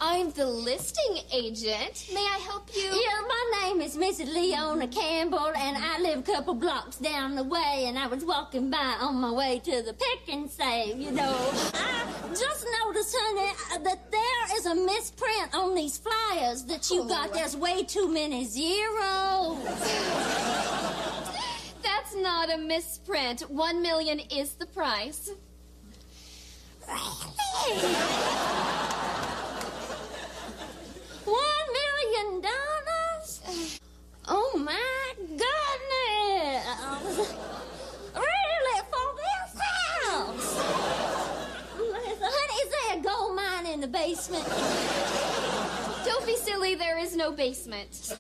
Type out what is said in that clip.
I'm the listing agent. May I help you? Yeah, my name is Mrs. Leona Campbell, and I live a couple blocks down the way, and I was walking by on my way to the pick and save, you know. I just noticed, honey, that there is a misprint on these flyers that you got. There's way too many zeros. That's not a misprint. 1 million is the price. Really? $1 million? Oh my goodness! Really, for this house? Honey, is there a gold mine in the basement? Don't be silly, there is no basement.